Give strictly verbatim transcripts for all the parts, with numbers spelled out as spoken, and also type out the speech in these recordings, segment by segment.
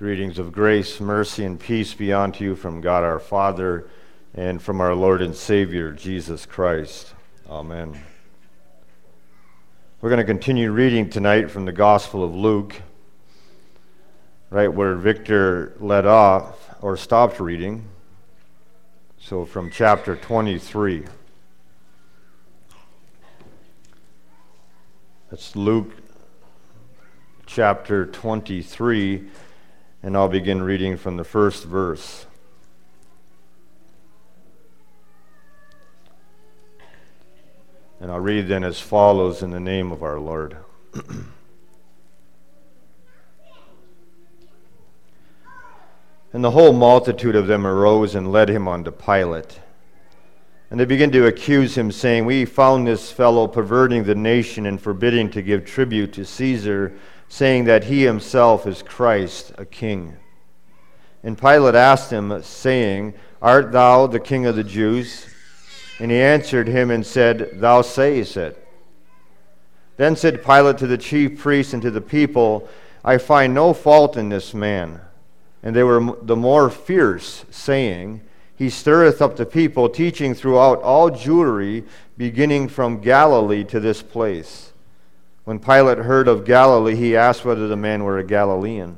Greetings of grace, mercy, and peace be unto you from God our Father and from our Lord and Savior, Jesus Christ. Amen. We're going to continue reading tonight from the Gospel of Luke, right where Victor led off, or stopped reading. So from chapter twenty-three. That's Luke chapter twenty-three. And I'll begin reading from the first verse. And I'll read then as follows in the name of our Lord. And the whole multitude of them arose and led him unto Pilate. And they began to accuse him, saying, We found this fellow perverting the nation and forbidding to give tribute to Caesar, saying that he himself is Christ, a king. And Pilate asked him, saying, Art thou the king of the Jews? And he answered him and said, Thou sayest it. Then said Pilate to the chief priests and to the people, I find no fault in this man. And they were the more fierce, saying, He stirreth up the people, teaching throughout all Jewry, beginning from Galilee to this place. When Pilate heard of Galilee, he asked whether the man were a Galilean.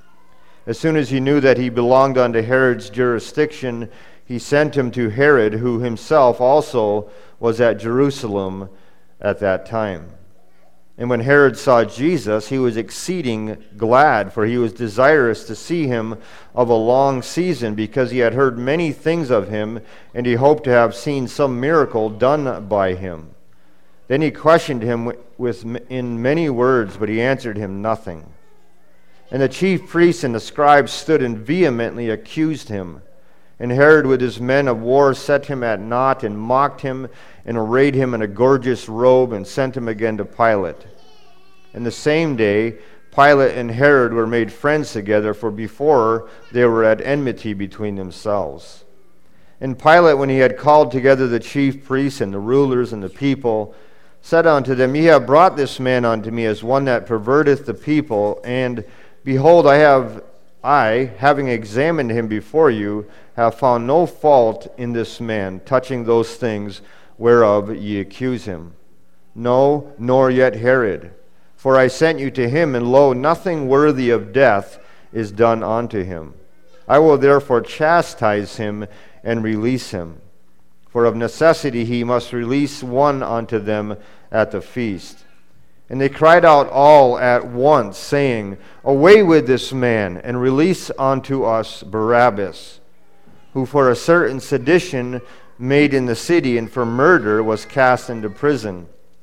As soon as he knew that he belonged unto Herod's jurisdiction, he sent him to Herod, who himself also was at Jerusalem at that time. And when Herod saw Jesus, he was exceeding glad, for he was desirous to see him of a long season, because he had heard many things of him, and he hoped to have seen some miracle done by him. Then he questioned him with in many words, but he answered him nothing. And the chief priests and the scribes stood and vehemently accused him. And Herod with his men of war set him at naught, and mocked him, and arrayed him in a gorgeous robe, and sent him again to Pilate. And the same day Pilate and Herod were made friends together, for before they were at enmity between themselves. And Pilate, when he had called together the chief priests and the rulers and the people, said unto them, Ye have brought this man unto me as one that perverteth the people, and behold, I have, I, having examined him before you, have found no fault in this man, touching those things whereof ye accuse him. No, nor yet Herod. For I sent you to him, and lo, nothing worthy of death is done unto him. I will therefore chastise him and release him. For of necessity he must release one unto them at the feast. And they cried out all at once, saying, Away with this man, and release unto us Barabbas, who for a certain sedition made in the city, and for murder was cast into prison.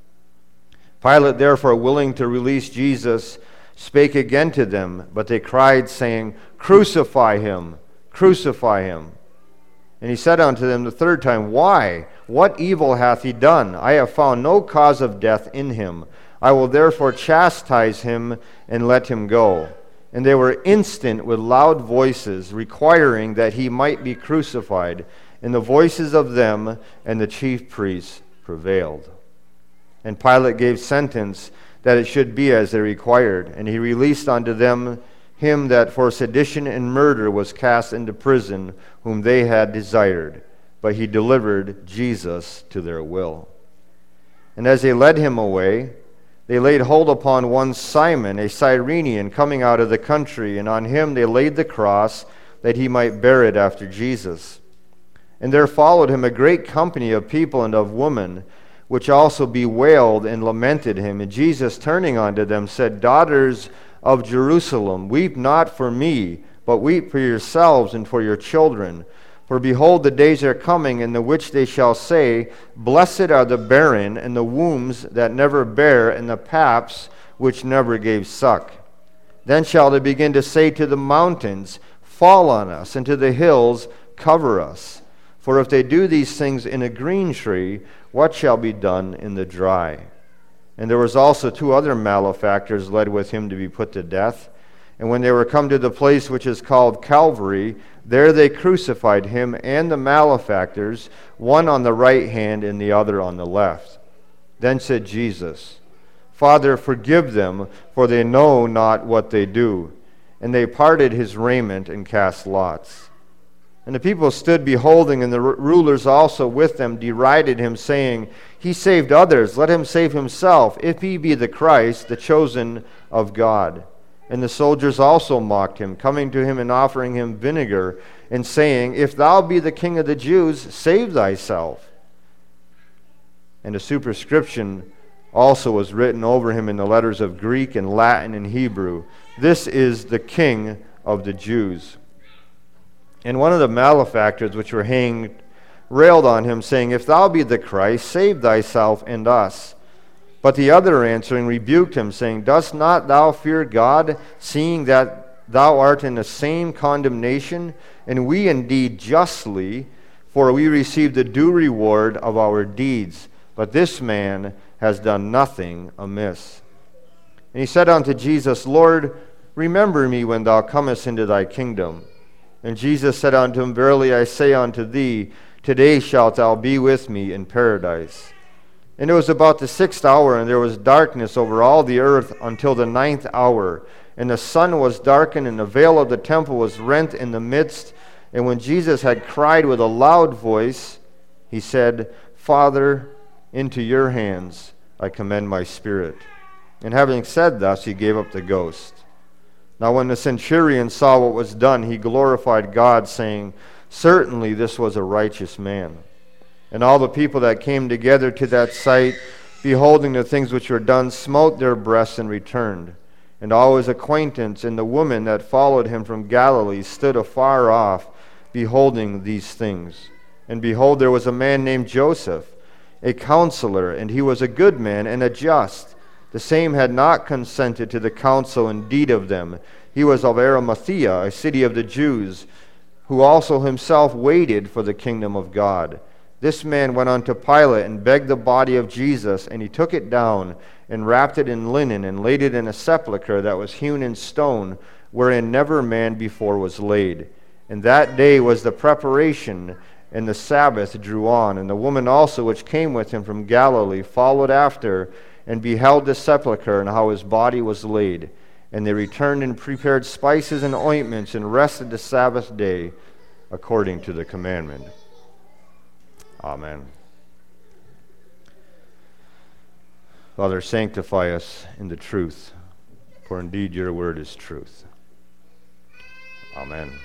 Pilate therefore, willing to release Jesus, spake again to them, but they cried, saying, Crucify him, crucify him. And he said unto them the third time, Why? What evil hath he done? I have found no cause of death in him. I will therefore chastise him and let him go. And they were instant with loud voices, requiring that he might be crucified. And the voices of them and the chief priests prevailed. And Pilate gave sentence that it should be as they required. And he released unto them him that for sedition and murder was cast into prison, whom they had desired. But he delivered Jesus to their will. And as they led him away, they laid hold upon one Simon, a Cyrenian, coming out of the country, and on him they laid the cross, that he might bear it after Jesus. And there followed him a great company of people and of women, which also bewailed and lamented him. And Jesus, turning unto them, said, Daughters of Jerusalem, weep not for me, but weep for yourselves and for your children. For behold, the days are coming, in the which they shall say, Blessed are the barren, and the wombs that never bare, and the paps which never gave suck. Then shall they begin to say to the mountains, Fall on us, and to the hills, Cover us. For if they do these things in a green tree, what shall be done in the dry? And there was also two other malefactors led with him to be put to death. And when they were come to the place which is called Calvary, there they crucified him and the malefactors, one on the right hand and the other on the left. Then said Jesus, Father, forgive them, for they know not what they do. And they parted his raiment and cast lots. And the people stood beholding, and the rulers also with them derided him, saying, He saved others, let him save himself, if he be the Christ, the chosen of God. And the soldiers also mocked him, coming to him and offering him vinegar, and saying, If thou be the king of the Jews, save thyself. And a superscription also was written over him in the letters of Greek and Latin and Hebrew, This is the King of the Jews. And one of the malefactors which were hanged railed on him, saying, If thou be the Christ, save thyself and us. But the other answering rebuked him, saying, Dost not thou fear God, seeing that thou art in the same condemnation? And we indeed justly, for we receive the due reward of our deeds. But this man has done nothing amiss. And he said unto Jesus, Lord, remember me when thou comest into thy kingdom. And Jesus said unto him, Verily I say unto thee, today shalt thou be with me in paradise. And it was about the sixth hour, and there was darkness over all the earth until the ninth hour. And the sun was darkened, and the veil of the temple was rent in the midst. And when Jesus had cried with a loud voice, he said, Father, into your hands I commend my spirit. And having said thus, he gave up the ghost. Now when the centurion saw what was done, he glorified God, saying, Certainly this was a righteous man. And all the people that came together to that sight, beholding the things which were done, smote their breasts and returned. And all his acquaintance and the woman that followed him from Galilee stood afar off, beholding these things. And behold, there was a man named Joseph, a counselor, and he was a good man and a just. The same had not consented to the counsel and deed of them. He was of Arimathea, a city of the Jews, who also himself waited for the kingdom of God. This man went unto Pilate and begged the body of Jesus, and he took it down and wrapped it in linen and laid it in a sepulchre that was hewn in stone, wherein never man before was laid. And that day was the preparation, and the Sabbath drew on. And the woman also which came with him from Galilee followed after, and beheld the sepulchre and how his body was laid. And they returned and prepared spices and ointments, and rested the Sabbath day according to the commandment. Amen. Father, sanctify us in the truth, for indeed your word is truth. Amen.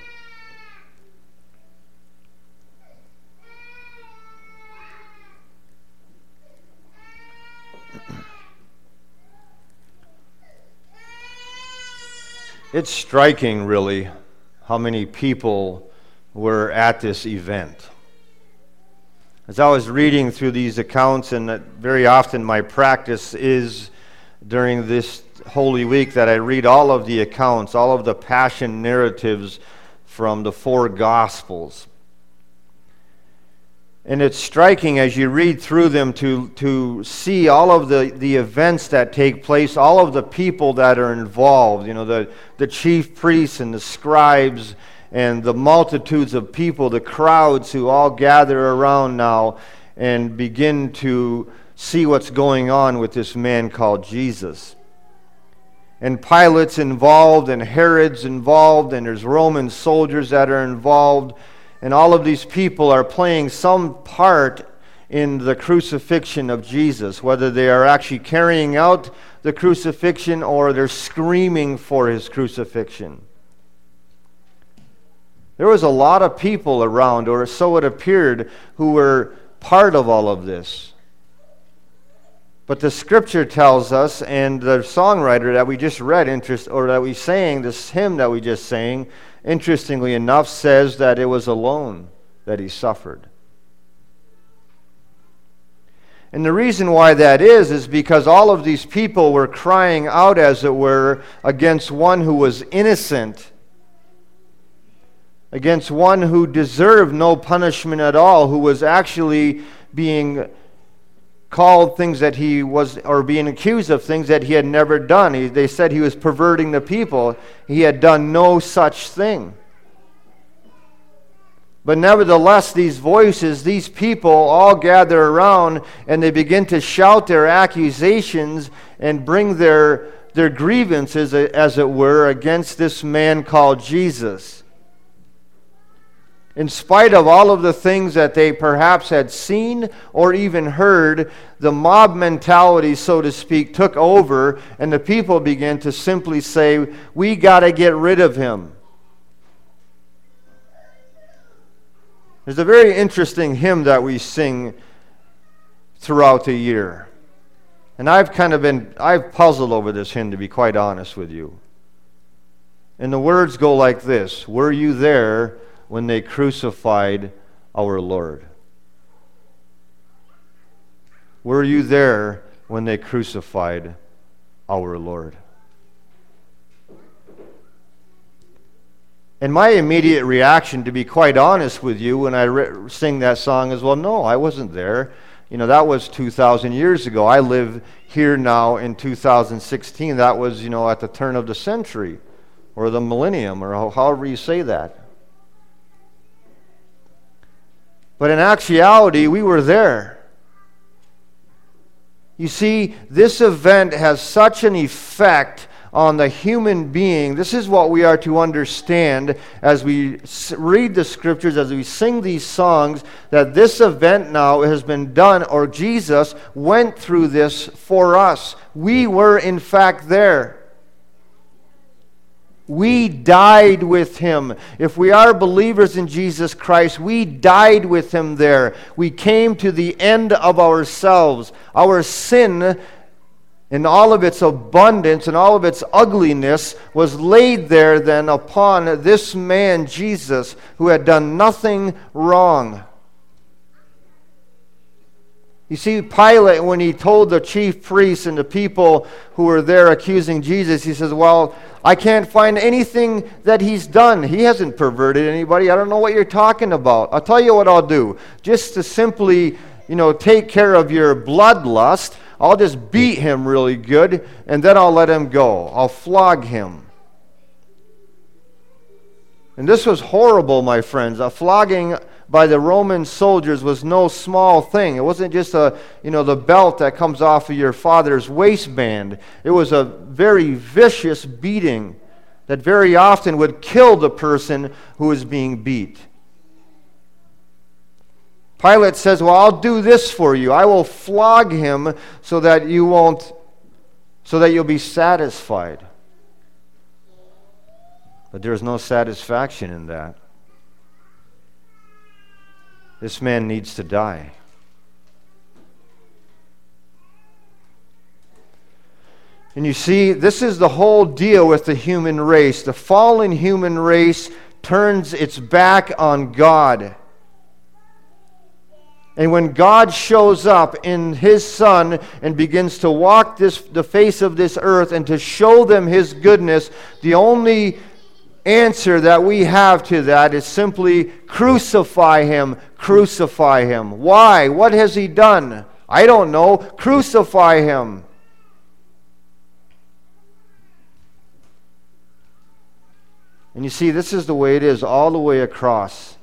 It's striking, really, how many people were at this event. As I was reading through these accounts, and very often my practice is during this Holy Week that I read all of the accounts, all of the passion narratives from the four Gospels. And it's striking as you read through them to, to see all of the, the events that take place, all of the people that are involved, you know, the, the chief priests and the scribes and the multitudes of people, the crowds who all gather around now and begin to see what's going on with this man called Jesus. And Pilate's involved, and Herod's involved, and there's Roman soldiers that are involved. And all of these people are playing some part in the crucifixion of Jesus, whether they are actually carrying out the crucifixion or they're screaming for his crucifixion. There was a lot of people around, or so it appeared, who were part of all of this. But the scripture tells us, and the songwriter that we just read, interest, or that we sang, this hymn that we just sang, interestingly enough, says that it was alone that he suffered. And the reason why that is, is because all of these people were crying out, as it were, against one who was innocent, against one who deserved no punishment at all, who was actually being called things that he was, or being accused of things that he had never done. He, they said he was perverting the people. He had done no such thing. But nevertheless, these voices, these people all gather around, and they begin to shout their accusations and bring their their grievances, as it were, against this man called Jesus. In spite of all of the things that they perhaps had seen or even heard, the mob mentality, so to speak, took over, and the people began to simply say, "We got to get rid of him." There's a very interesting hymn that we sing throughout the year. And I've kind of been, I've puzzled over this hymn, to be quite honest with you. And the words go like this: "Were you there when they crucified our Lord?" Were you there when they crucified our Lord? And my immediate reaction, to be quite honest with you, when I re- sing that song is, well, no, I wasn't there. You know, that was two thousand years ago. I live here now in two thousand sixteen. That was, you know, at the turn of the century or the millennium, or however you say that. But in actuality, we were there. You see, this event has such an effect on the human being. This is what we are to understand as we read the scriptures, as we sing these songs, that this event now has been done, or Jesus went through this for us. We were in fact there. We died with him. If we are believers in Jesus Christ, we died with him there. We came to the end of ourselves. Our sin, in all of its abundance and all of its ugliness, was laid there then upon this man, Jesus, who had done nothing wrong. You see, Pilate, when he told the chief priests and the people who were there accusing Jesus, he says, well, I can't find anything that he's done. He hasn't perverted anybody. I don't know what you're talking about. I'll tell you what I'll do. Just to simply, you know, take care of your bloodlust, I'll just beat him really good, and then I'll let him go. I'll flog him. And this was horrible, my friends. A flogging by the Roman soldiers was no small thing. It wasn't just a, you know, the belt that comes off of your father's waistband. It was a very vicious beating that very often would kill the person who was being beat. Pilate says, well, I'll do this for you. I will flog him so that you won't, so that you'll be satisfied. But there's no satisfaction in that. This man needs to die. And you see, this is the whole deal with the human race. The fallen human race turns its back on God. And when God shows up in his Son and begins to walk this, the face of this earth and to show them his goodness, the only answer that we have to that is simply crucify him, crucify him. Why? What has he done? I don't know. Crucify him. And you see, this is the way it is all the way across.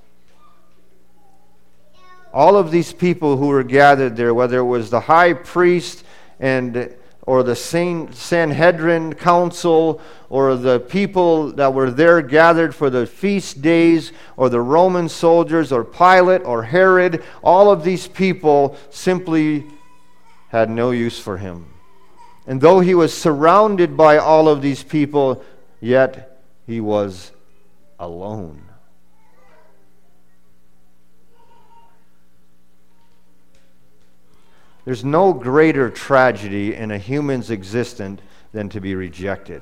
All of these people who were gathered there, whether it was the high priest and or the Sanhedrin council, or the people that were there gathered for the feast days, or the Roman soldiers, or Pilate, or Herod, all of these people simply had no use for him. And though he was surrounded by all of these people, yet he was alone. There's no greater tragedy in a human's existence than to be rejected.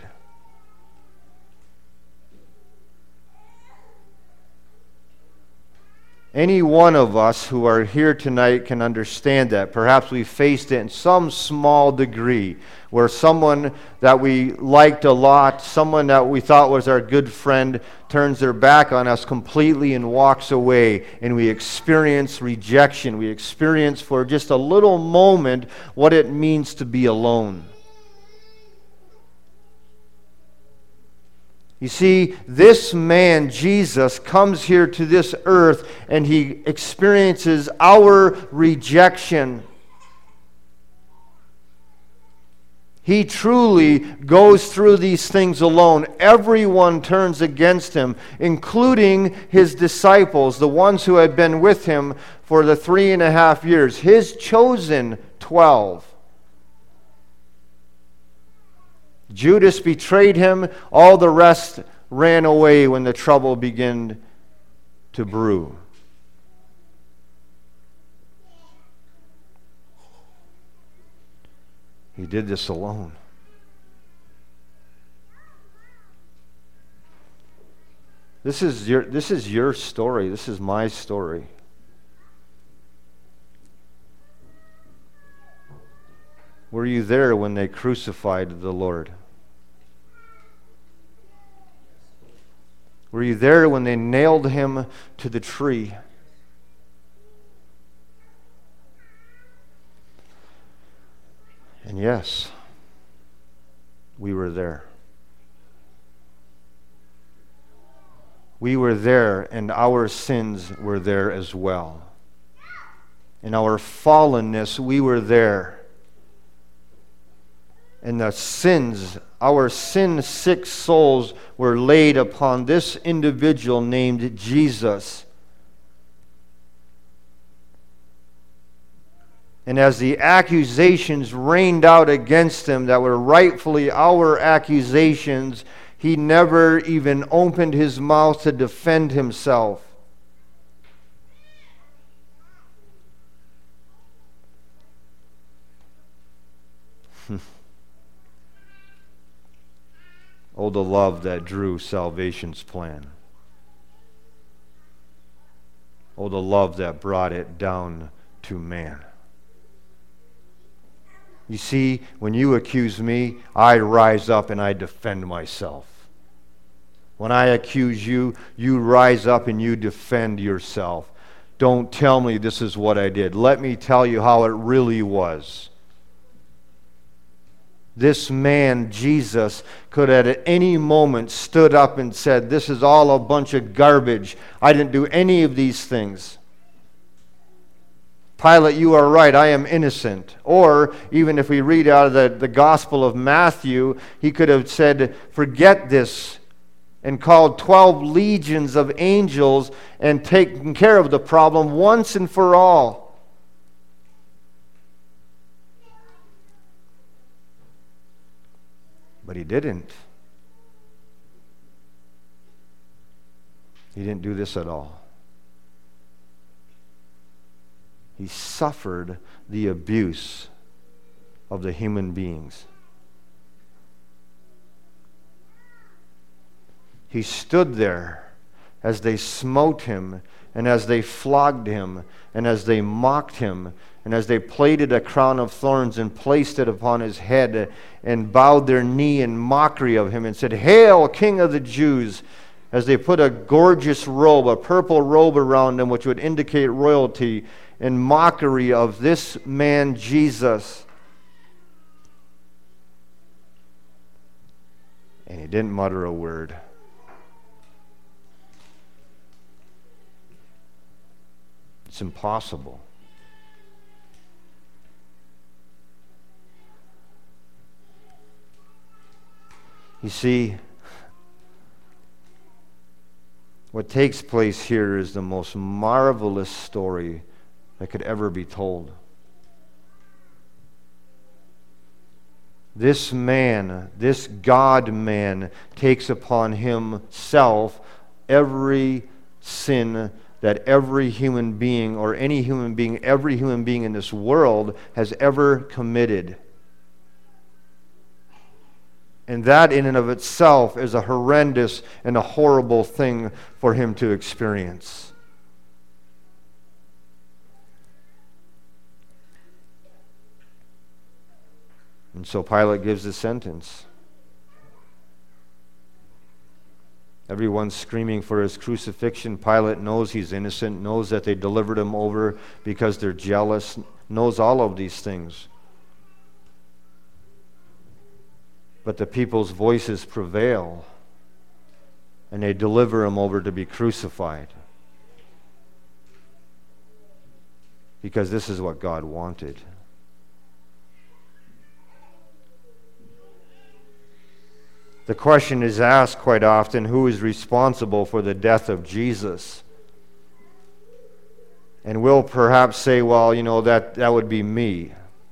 Any one of us who are here tonight can understand that. Perhaps we faced it in some small degree, where someone that we liked a lot, someone that we thought was our good friend, turns their back on us completely and walks away, and we experience rejection. We experience for just a little moment what it means to be alone. You see, this man, Jesus, comes here to this earth and he experiences our rejection. He truly goes through these things alone. Everyone turns against him, including his disciples, the ones who had been with him for the three and a half years, his chosen twelve. Judas betrayed him. All the rest ran away when the trouble began to brew. He did this alone. This is your, this is your story. This is my story. Were you there when they crucified the Lord? Were you there when they nailed him to the tree? And yes, we were there. We were there, and our sins were there as well. In our fallenness, we were there. And the sins, our sin-sick souls were laid upon this individual named Jesus. And as the accusations rained out against him that were rightfully our accusations, he never even opened his mouth to defend himself. Oh, the love that drew salvation's plan. Oh, the love that brought it down to man. You see, when you accuse me, I rise up and I defend myself. When I accuse you, you rise up and you defend yourself. Don't tell me this is what I did. Let me tell you how it really was. This man, Jesus, could have at any moment stood up and said, this is all a bunch of garbage. I didn't do any of these things. Pilate, you are right, I am innocent. Or, even if we read out of the, the Gospel of Matthew, he could have said, forget this, and called twelve legions of angels and taken care of the problem once and for all. But he didn't. He didn't do this at all. He suffered the abuse of the human beings. He stood there as they smote him, and as they flogged him, and as they mocked him, and as they plaited a crown of thorns and placed it upon his head, and bowed their knee in mockery of him, and said, Hail, King of the Jews! As they put a gorgeous robe, a purple robe around him, which would indicate royalty, in mockery of this man, Jesus. And he didn't mutter a word. It's impossible. You see, what takes place here is the most marvelous story that could ever be told. This man, this God-man, takes upon himself every sin that every human being, or any human being, every human being in this world has ever committed. And that in and of itself is a horrendous and a horrible thing for him to experience. And so Pilate gives the sentence. Everyone's screaming for his crucifixion. Pilate knows he's innocent, knows that they delivered him over because they're jealous, knows all of these things. But the people's voices prevail, and they deliver him over to be crucified. Because this is what God wanted. The question is asked quite often, who is responsible for the death of Jesus? And we'll perhaps say, well, you know, that, that would be me.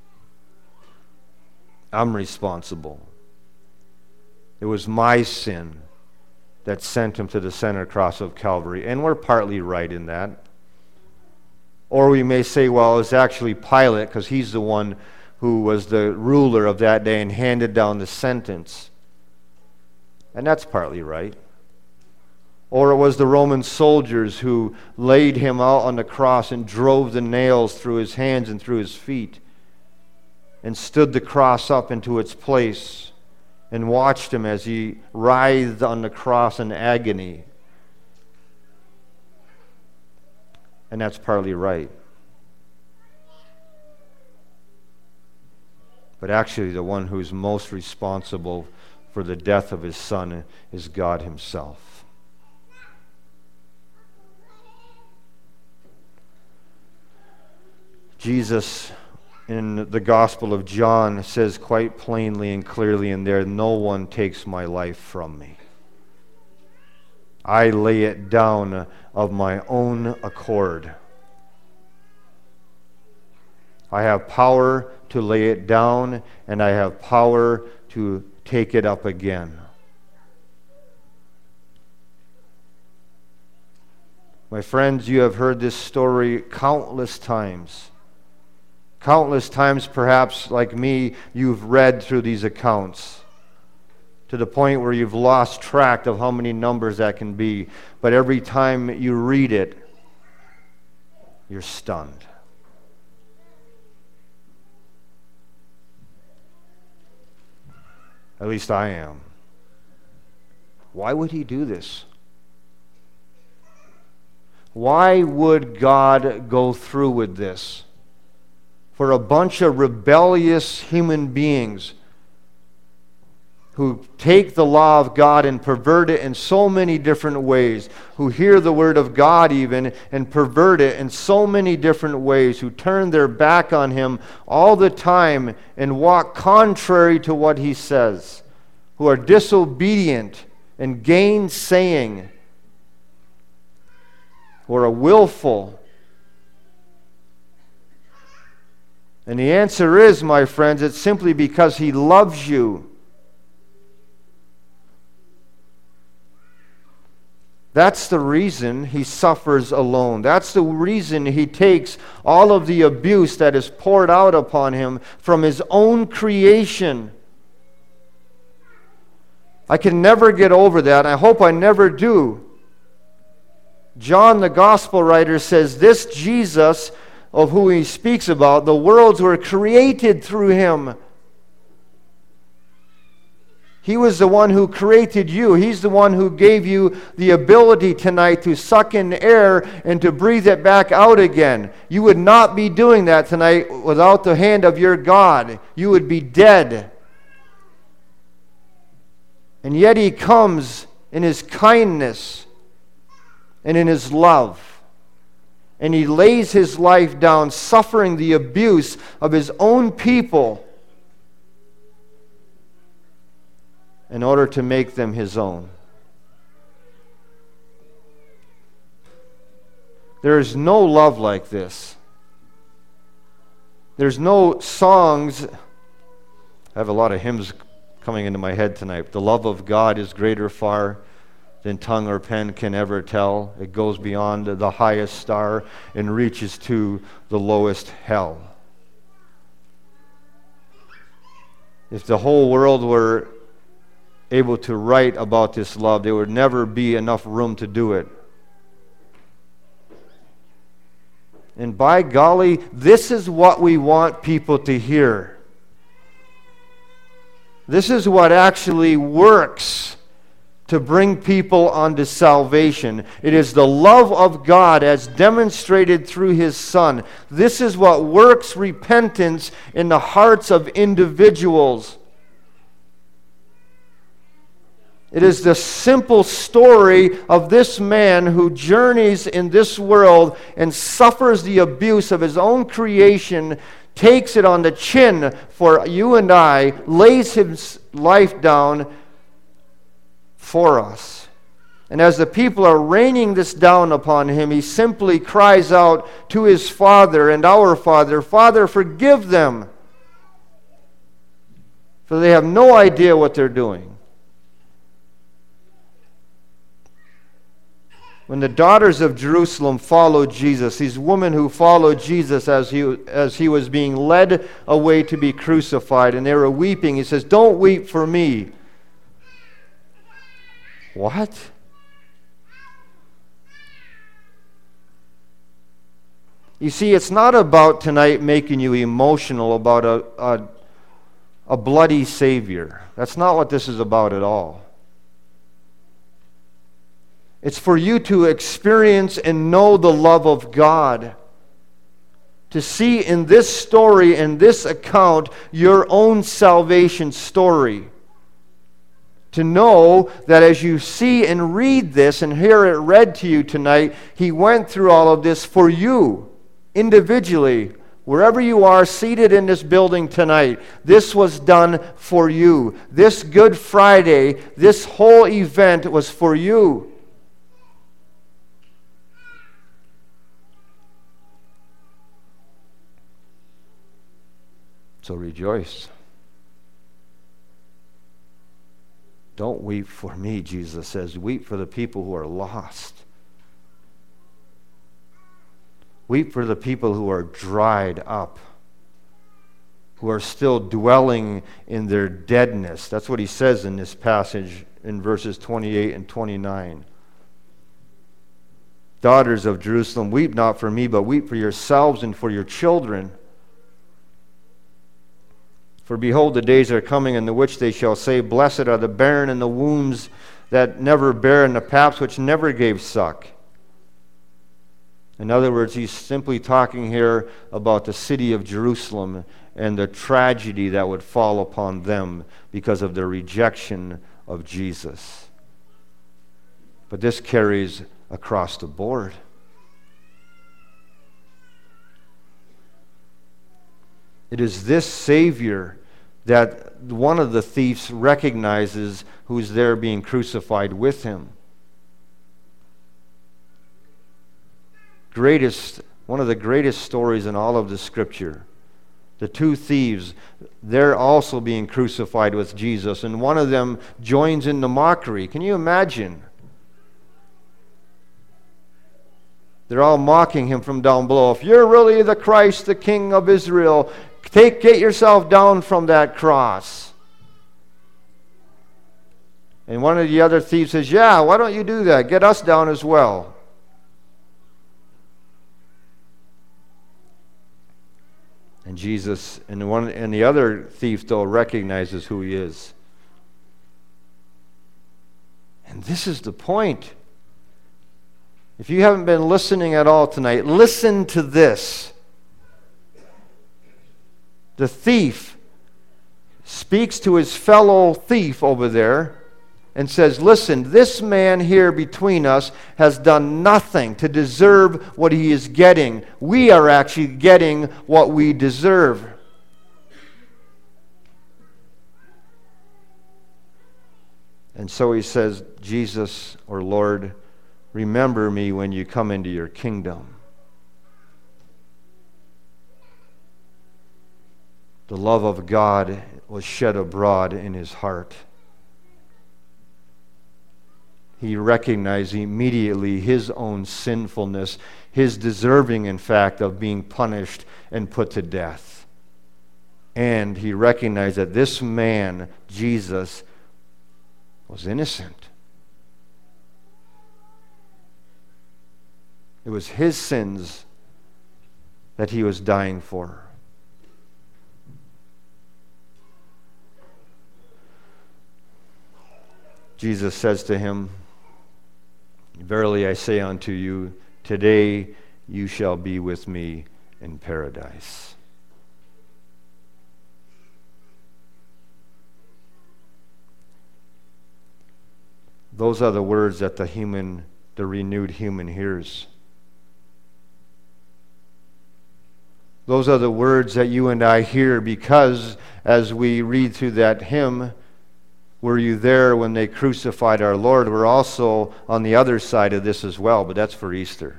I'm responsible. It was my sin that sent him to the center cross of Calvary. And we're partly right in that. Or we may say, well, it's actually Pilate, because he's the one who was the ruler of that day and handed down the sentence. And that's partly right. Or it was the Roman soldiers who laid him out on the cross and drove the nails through his hands and through his feet and stood the cross up into its place and watched him as he writhed on the cross in agony. And that's partly right. But actually, the one who's most responsible for the death of his Son is God himself. Jesus, in the Gospel of John, says quite plainly and clearly in there, no one takes my life from me. I lay it down of my own accord. I have power to lay it down, and I have power to take it up again. My friends, you have heard this story countless times. Countless times, perhaps, like me, you've read through these accounts to the point where you've lost track of how many numbers that can be. But every time you read it, you're stunned. At least I am. Why would he do this? Why would God go through with this? For a bunch of rebellious human beings who take the law of God and pervert it in so many different ways, who hear the word of God even and pervert it in so many different ways, who turn their back on him all the time and walk contrary to what he says, who are disobedient and gainsaying, who are willful. And the answer is, my friends, it's simply because he loves you. That's the reason he suffers alone. That's the reason he takes all of the abuse that is poured out upon him from his own creation. I can never get over that. I hope I never do. John, the gospel writer, says this Jesus, of who he speaks about, the worlds were created through him. He was the one who created you. He's the one who gave you the ability tonight to suck in air and to breathe it back out again. You would not be doing that tonight without the hand of your God. You would be dead. And yet he comes in his kindness and in his love. And he lays his life down, suffering the abuse of his own people in order to make them his own. There is no love like this. There's no songs. I have a lot of hymns coming into my head tonight. The love of God is greater far than tongue or pen can ever tell. It goes beyond the highest star and reaches to the lowest hell. If the whole world were able to write about this love, there would never be enough room to do it. And by golly, this is what we want people to hear. This is what actually works to bring people unto salvation. It is the love of God as demonstrated through his Son. This is what works repentance in the hearts of individuals. It is the simple story of this man who journeys in this world and suffers the abuse of his own creation, takes it on the chin for you and I, lays his life down for us. And as the people are raining this down upon him, he simply cries out to his Father and our Father, Father, forgive them, for they have no idea what they're doing. When the daughters of Jerusalem followed Jesus, these women who followed Jesus as he, as he was being led away to be crucified, and they were weeping, he says, don't weep for me. What? You see, it's not about tonight making you emotional about a, a, a bloody Savior. That's not what this is about at all. It's for you to experience and know the love of God. To see in this story, in this account, your own salvation story. To know that as you see and read this and hear it read to you tonight, He went through all of this for you, individually. Wherever you are seated in this building tonight, this was done for you. This Good Friday, this whole event was for you. So rejoice. Don't weep for me, Jesus says. Weep for the people who are lost. Weep for the people who are dried up, who are still dwelling in their deadness. That's what he says in this passage in verses twenty-eight and twenty-nine. Daughters of Jerusalem, weep not for me, but weep for yourselves and for your children. For behold, the days are coming in the which they shall say, Blessed are the barren and the wombs that never bare, and the paps which never gave suck. In other words, he's simply talking here about the city of Jerusalem and the tragedy that would fall upon them because of their rejection of Jesus. But this carries across the board. It is this Savior that one of the thieves recognizes who's there being crucified with him. Greatest, one of the greatest stories in all of the Scripture. The two thieves, they're also being crucified with Jesus, and one of them joins in the mockery. Can you imagine? They're all mocking him from down below. If you're really the Christ, the King of Israel, take get yourself down from that cross. And one of the other thieves says, yeah, why don't you do that? Get us down as well. And Jesus and one and the other thief though recognizes who he is. And this is the point. If you haven't been listening at all tonight, listen to this. The thief speaks to his fellow thief over there and says, listen, this man here between us has done nothing to deserve what he is getting. We are actually getting what we deserve. And so he says, Jesus, or Lord, remember me when you come into your kingdom. The love of God was shed abroad in his heart. He recognized immediately his own sinfulness, his deserving, in fact, of being punished and put to death. And he recognized that this man, Jesus, was innocent. It was his sins that he was dying for. Jesus says to him, Verily I say unto you, today you shall be with me in paradise. Those are the words that the human, the renewed human hears. Those are the words that you and I hear because as we read through that hymn, Were you there when they crucified our Lord? We're also on the other side of this as well, but that's for Easter.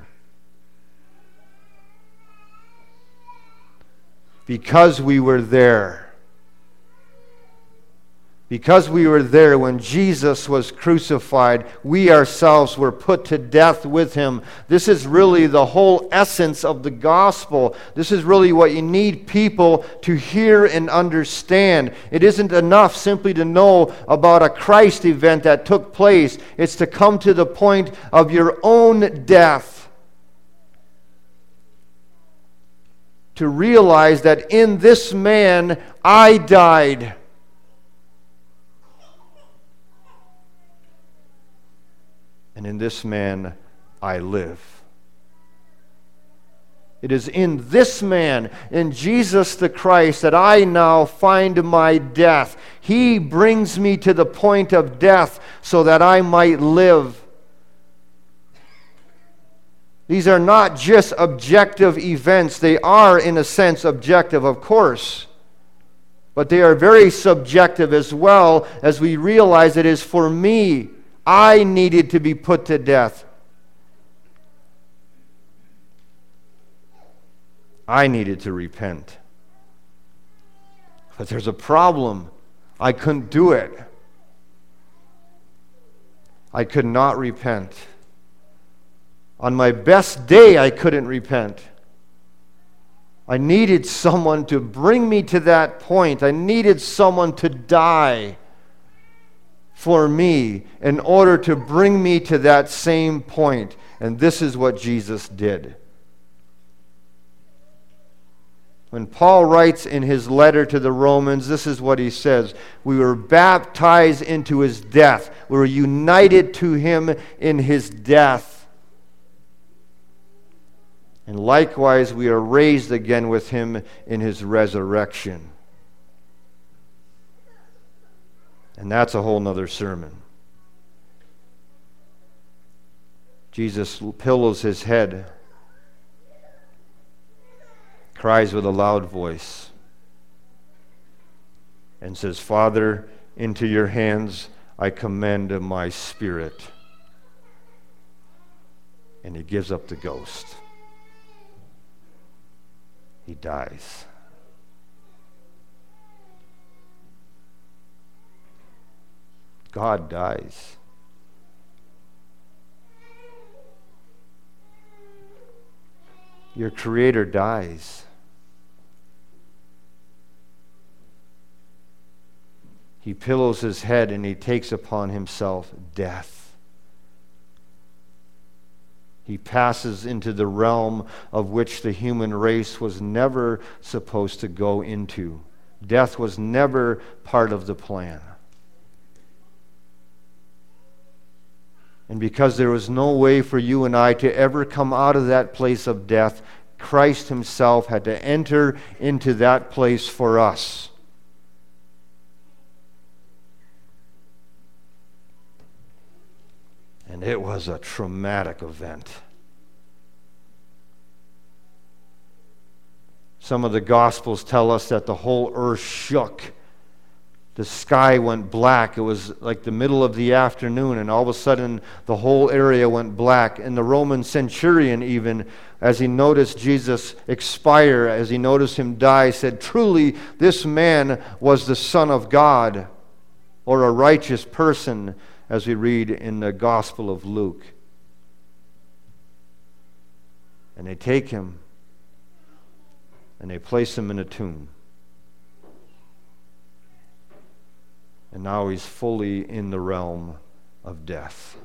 Because we were there. Because we were there when Jesus was crucified, we ourselves were put to death with him. This is really the whole essence of the gospel. This is really what you need people to hear and understand. It isn't enough simply to know about a Christ event that took place. It's to come to the point of your own death. To realize that in this man I died. And in this man I live. It is in this man, in Jesus the Christ, that I now find my death. He brings me to the point of death so that I might live. These are not just objective events. They are, in a sense, objective, of course. But they are very subjective as well, as we realize it is for me. I needed to be put to death. I needed to repent. But there's a problem. I couldn't do it. I could not repent. On my best day, I couldn't repent. I needed someone to bring me to that point. I needed someone to die for me in order to bring me to that same point. And this is what Jesus did. When Paul writes in his letter to the Romans, this is what he says. We were baptized into his death. We were united to him in his death. And likewise, we are raised again with him in his resurrection. And that's a whole nother sermon. Jesus pillows his head, cries with a loud voice, and says, Father, into your hands I commend my spirit. And he gives up the ghost. He dies. God dies. Your Creator dies. He pillows his head and he takes upon himself death. He passes into the realm of which the human race was never supposed to go into. Death was never part of the plan. And because there was no way for you and I to ever come out of that place of death, Christ himself had to enter into that place for us. And it was a traumatic event. Some of the Gospels tell us that the whole earth shook. The sky went black. It was like the middle of the afternoon, and all of a sudden the whole area went black. And the Roman centurion, even, as he noticed Jesus expire, as he noticed him die, said, truly this man was the Son of God, or a righteous person, as we read in the Gospel of Luke. And they take him and they place him in a tomb. And now he's fully in the realm of death.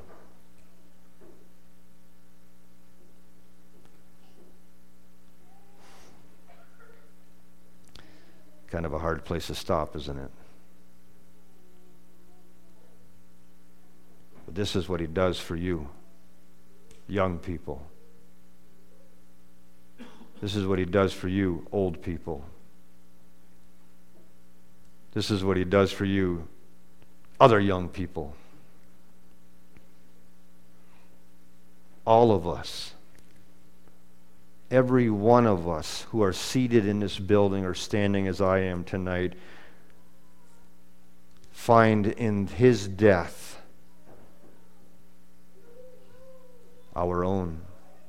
Kind of a hard place to stop, isn't it? But this is what he does for you, young people. This is what he does for you, old people. This is what he does for you, other young people. All of us, every one of us who are seated in this building or standing as I am tonight, find in his death our own.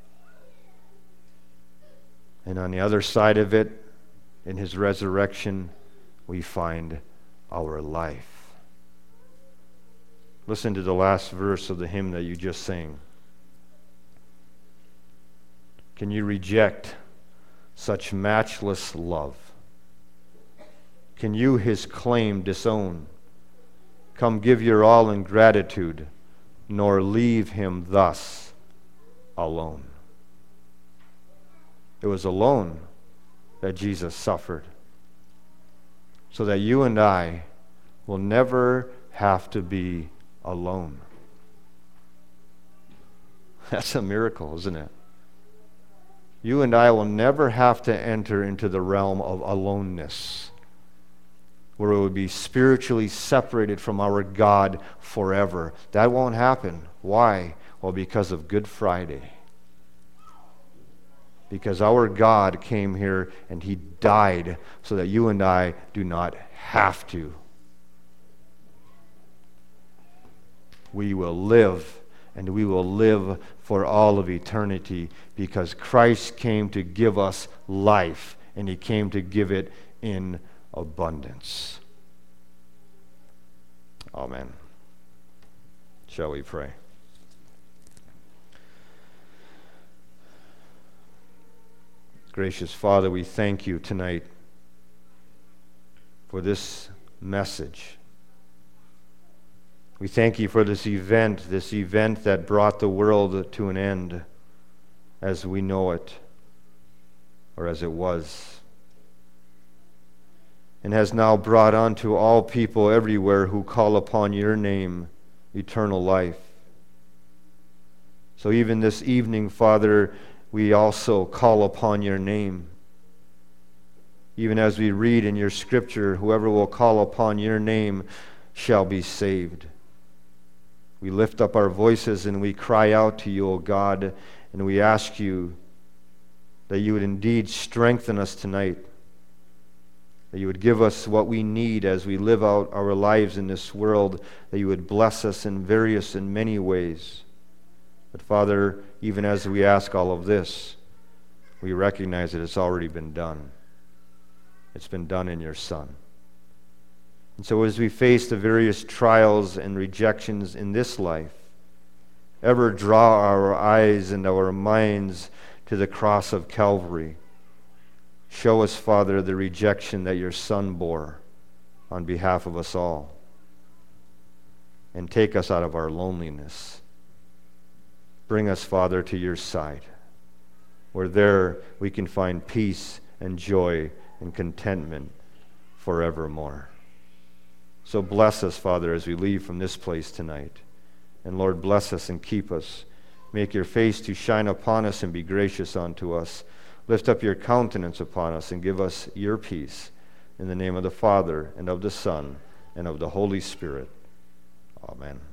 And on the other side of it, in his resurrection, we find our life. Listen to the last verse of the hymn that you just sang. Can you reject such matchless love? Can you his claim disown? Come give your all in gratitude, nor leave him thus alone. It was alone that Jesus suffered, so that you and I will never have to be alone. That's a miracle, isn't it? You and I will never have to enter into the realm of aloneness, where we would be spiritually separated from our God forever. That won't happen. Why? Well, because of Good Friday. Because our God came here and he died so that you and I do not have to. We will live, and we will live for all of eternity, because Christ came to give us life, and he came to give it in abundance. Amen. Shall we pray? Gracious Father, we thank you tonight for this message. We thank you for this event, this event that brought the world to an end as we know it, or as it was, and has now brought unto all people everywhere who call upon your name eternal life. So even this evening, Father, we also call upon your name. Even as we read in your scripture, whoever will call upon your name shall be saved. We lift up our voices and we cry out to you, O God, and we ask you that you would indeed strengthen us tonight, that you would give us what we need as we live out our lives in this world, that you would bless us in various and many ways. But Father, even as we ask all of this, we recognize that it's already been done. It's been done in your Son. And so as we face the various trials and rejections in this life, ever draw our eyes and our minds to the cross of Calvary. Show us, Father, the rejection that your Son bore on behalf of us all. And take us out of our loneliness. Bring us, Father, to your side, where there we can find peace and joy and contentment forevermore. So bless us, Father, as we leave from this place tonight. And Lord, bless us and keep us. Make your face to shine upon us and be gracious unto us. Lift up your countenance upon us and give us your peace. In the name of the Father, and of the Son, and of the Holy Spirit. Amen.